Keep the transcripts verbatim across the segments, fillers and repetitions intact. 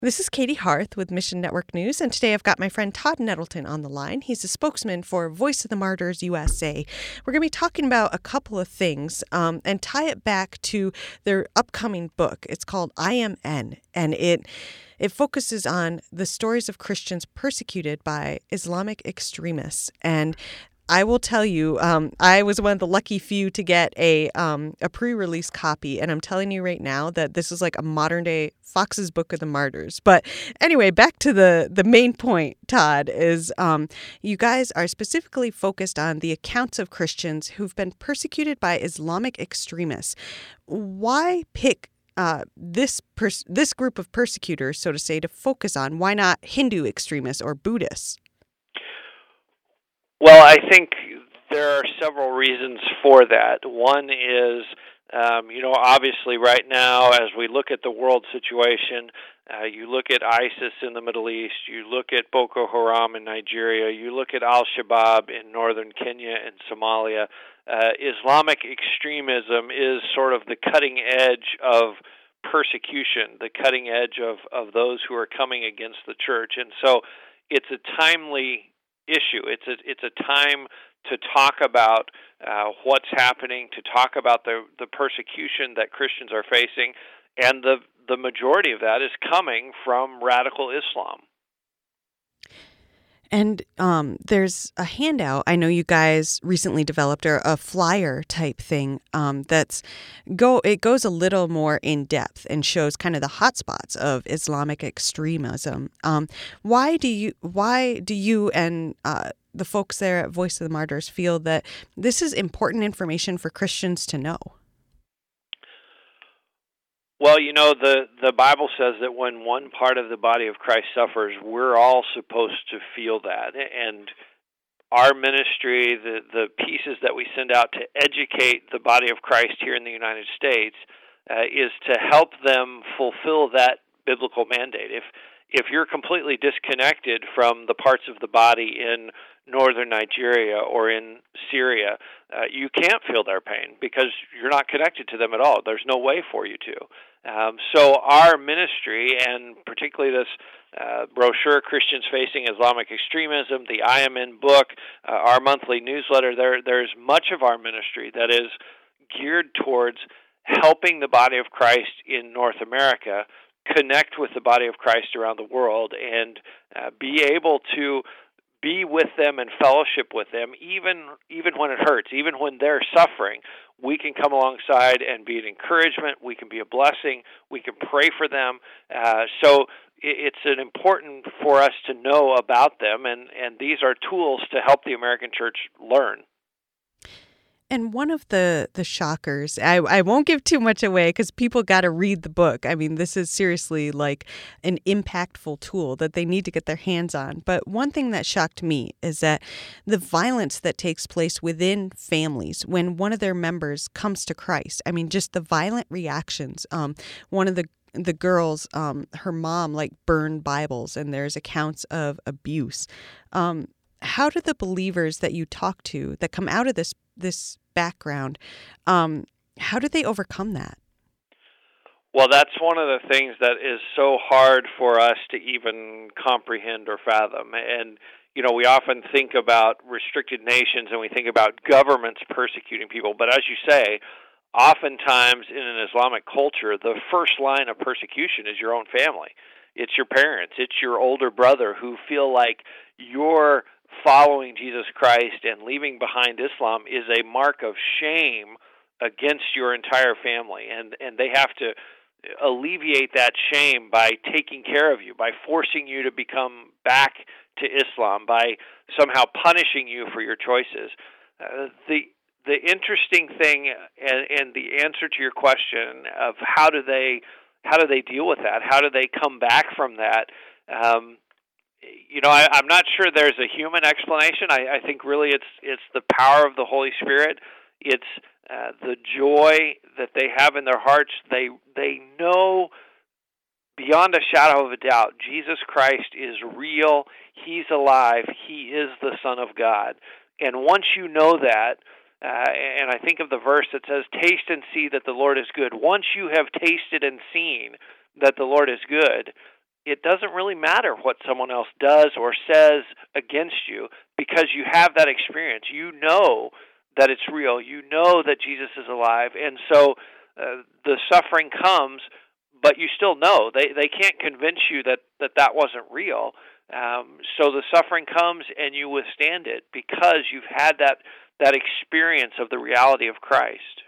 This is Katie Harth with Mission Network News, and today I've got my friend Todd Nettleton on the line. He's a spokesman for Voice of the Martyrs U S A. We're going to be talking about a couple of things um, and tie it back to their upcoming book. It's called I Am N, and it it focuses on the stories of Christians persecuted by Islamic extremists. And I will tell you, um, I was one of the lucky few to get a um, a pre-release copy, and I'm telling you right now that this is like a modern-day Fox's Book of the Martyrs. But anyway, back to the, the main point, Todd, is um, you guys are specifically focused on the accounts of Christians who've been persecuted by Islamic extremists. Why pick uh, this pers- this group of persecutors, so to say, to focus on? Why not Hindu extremists or Buddhists? Well, I think there are several reasons for that. One is, um, you know, obviously right now, as we look at the world situation, uh, you look at ISIS in the Middle East, you look at Boko Haram in Nigeria, you look at Al-Shabaab in northern Kenya and Somalia. Uh, Islamic extremism is sort of the cutting edge of persecution, the cutting edge of, of those who are coming against the church. And so it's a timely issue. It's a it's a time to talk about uh, what's happening, to talk about the the persecution that Christians are facing, and the the majority of that is coming from radical Islam. And um, there's a handout. I know you guys recently developed a, a flyer type thing um, that's go. It goes a little more in depth and shows kind of the hotspots of Islamic extremism. Um, why do you? Why do you and uh, the folks there at Voice of the Martyrs feel that this is important information for Christians to know? Well, you know, the, the Bible says that when one part of the body of Christ suffers, we're all supposed to feel that. And our ministry, the, the pieces that we send out to educate the body of Christ here in the United States, uh, is to help them fulfill that biblical mandate. If if you're completely disconnected from the parts of the body in northern Nigeria or in Syria, uh, you can't feel their pain because you're not connected to them at all. There's no way for you to. Um, so our ministry, and particularly this uh, brochure, Christians Facing Islamic Extremism, the I M N book, uh, our monthly newsletter, there there's much of our ministry that is geared towards helping the body of Christ in North America connect with the body of Christ around the world and uh, be able to be with them and fellowship with them, even even when it hurts, even when they're suffering. We can come alongside and be an encouragement. We can be a blessing. We can pray for them. Uh, so it's an important for us to know about them, and, and these are tools to help the American church learn. And one of the, the shockers, I, I won't give too much away because people got to read the book. I mean, this is seriously like an impactful tool that they need to get their hands on. But one thing that shocked me is that the violence that takes place within families when one of their members comes to Christ. I mean, just the violent reactions. Um, one of the the girls, um, her mom like burned Bibles, and there's accounts of abuse. Um, how do the believers that you talk to that come out of this this background, um, how do they overcome that? Well, that's one of the things that is so hard for us to even comprehend or fathom. And, you know, we often think about restricted nations and we think about governments persecuting people. But as you say, oftentimes in an Islamic culture, the first line of persecution is your own family. It's your parents. It's your older brother who feel like you're following Jesus Christ and leaving behind Islam is a mark of shame against your entire family. And, and they have to alleviate that shame by taking care of you, by forcing you to become back to Islam, by somehow punishing you for your choices. Uh, the the interesting thing and, and the answer to your question of how do they how do they deal with that? How do they come back from that? Um, You know, I, I'm not sure there's a human explanation. I, I think really it's it's the power of the Holy Spirit. It's uh, the joy that they have in their hearts. They they know beyond a shadow of a doubt Jesus Christ is real. He's alive. He is the Son of God. And once you know that, uh, and I think of the verse that says, "Taste and see that the Lord is good." Once you have tasted and seen that the Lord is good, it doesn't really matter what someone else does or says against you, because you have that experience. You know that it's real. You know that Jesus is alive. And so uh, the suffering comes, but you still know. They they can't convince you that that, that wasn't real. Um, so the suffering comes and you withstand it because you've had that, that experience of the reality of Christ.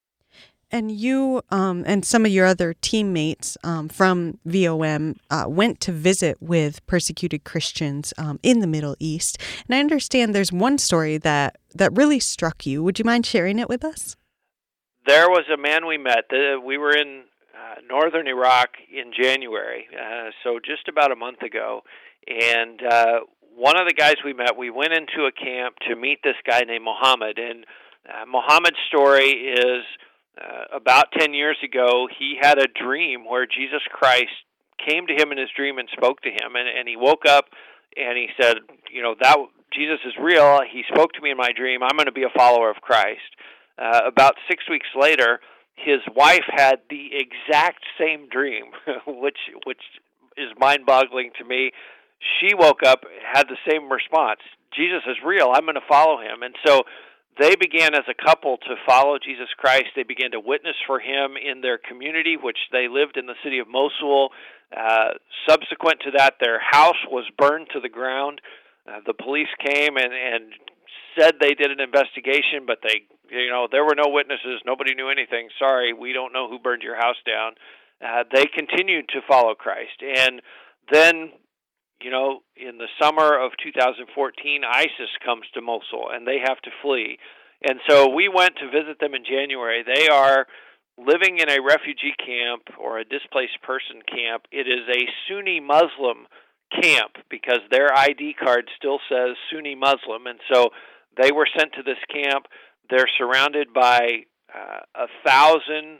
And you um, and some of your other teammates um, from V O M uh, went to visit with persecuted Christians um, in the Middle East. And I understand there's one story that, that really struck you. Would you mind sharing it with us? There was a man we met. The, we were in uh, northern Iraq in January, uh, so just about a month ago. And uh, one of the guys we met, we went into a camp to meet this guy named Muhammad. And uh, Muhammad's story is uh, about ten years ago, he had a dream where Jesus Christ came to him in his dream and spoke to him. And, and he woke up and he said, you know, that Jesus is real. He spoke to me in my dream. I'm going to be a follower of Christ. Uh, about six weeks later, his wife had the exact same dream, which which is mind-boggling to me. She woke up, had the same response. Jesus is real. I'm going to follow him. And so they began as a couple to follow Jesus Christ. They began to witness for him in their community, which they lived in the city of Mosul. Uh, subsequent to that, their house was burned to the ground. Uh, the police came and, and said they did an investigation, but they, you know, there were no witnesses. Nobody knew anything. Sorry, we don't know who burned your house down. Uh, they continued to follow Christ. And then, you know, in the summer of two thousand fourteen, ISIS comes to Mosul, and they have to flee. And so we went to visit them in January. They are living in a refugee camp or a displaced person camp. It is a Sunni Muslim camp because their I D card still says Sunni Muslim. And so they were sent to this camp. They're surrounded by uh, a thousand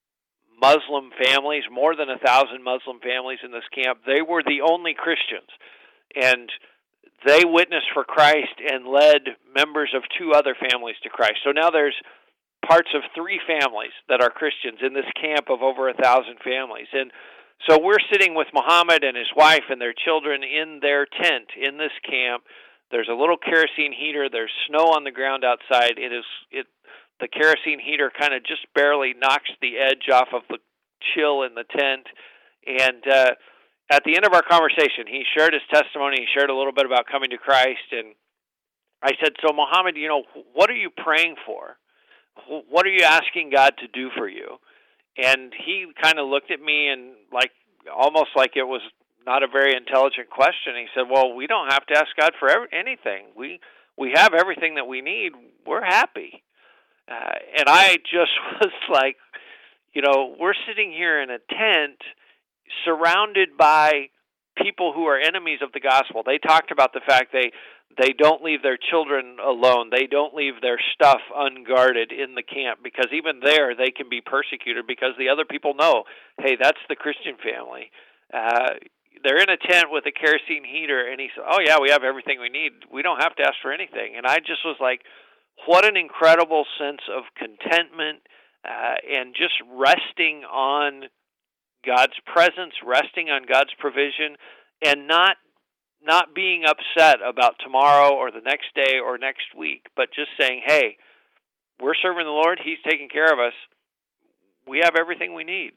Muslim families, more than a thousand Muslim families in this camp. They were the only Christians, and they witnessed for Christ and led members of two other families to Christ. So now there's parts of three families that are Christians in this camp of over a thousand families. And so we're sitting with Muhammad and his wife and their children in their tent in this camp. There's a little kerosene heater. There's snow on the ground outside. It is it. The kerosene heater kind of just barely knocks the edge off of the chill in the tent. And uh, at the end of our conversation, he shared his testimony. He shared a little bit about coming to Christ. And I said, so Muhammad, you know, what are you praying for? What are you asking God to do for you? And he kind of looked at me and like almost like it was not a very intelligent question. He said, well, we don't have to ask God for every, anything. We we have everything that we need. We're happy. Uh, and I just was like, you know, we're sitting here in a tent surrounded by people who are enemies of the gospel. They talked about the fact they they don't leave their children alone. They don't leave their stuff unguarded in the camp because even there they can be persecuted because the other people know, hey, that's the Christian family. Uh, they're in a tent with a kerosene heater, and he said, oh, yeah, we have everything we need. We don't have to ask for anything. And I just was like, what an incredible sense of contentment uh, and just resting on God's presence, resting on God's provision, and not not being upset about tomorrow or the next day or next week, but just saying, hey, we're serving the Lord. He's taking care of us. We have everything we need.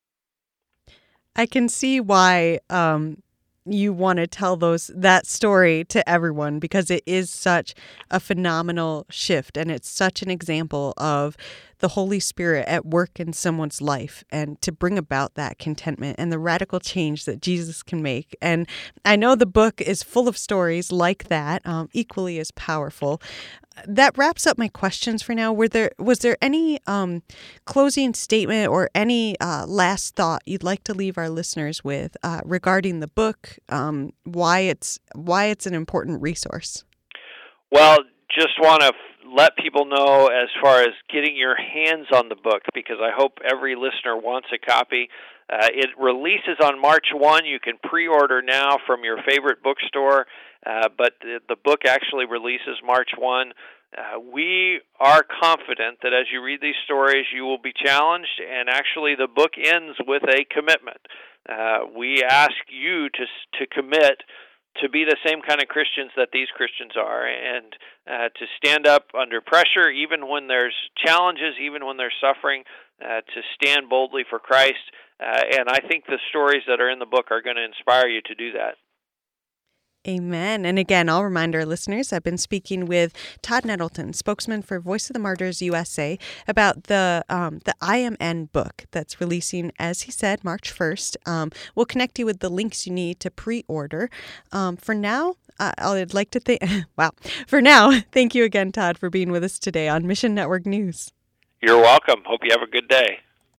I can see why um, you want to tell those that story to everyone because it is such a phenomenal shift and it's such an example of the Holy Spirit at work in someone's life and to bring about that contentment and the radical change that Jesus can make. And I know the book is full of stories like that, um, equally as powerful. That wraps up my questions for now. Were there was there any um, closing statement or any uh, last thought you'd like to leave our listeners with uh, regarding the book? Um, why it's why it's an important resource? Well, just want to let people know as far as getting your hands on the book, because I hope every listener wants a copy. Uh, it releases on March first. You can pre-order now from your favorite bookstore, uh, but the, the book actually releases March first. Uh, we are confident that as you read these stories, you will be challenged, and actually the book ends with a commitment. uh, we ask you to to commit to be the same kind of Christians that these Christians are, and uh, to stand up under pressure, even when there's challenges, even when there's suffering, uh, to stand boldly for Christ. Uh, and I think the stories that are in the book are going to inspire you to do that. Amen. And again, I'll remind our listeners, I've been speaking with Todd Nettleton, spokesman for Voice of the Martyrs U S A, about the um, the I M N book that's releasing, as he said, March first. Um, we'll connect you with the links you need to pre-order. Um, for now, uh, I'd like to thank, wow. For now, thank you again, Todd, for being with us today on Mission Network News. You're welcome. Hope you have a good day.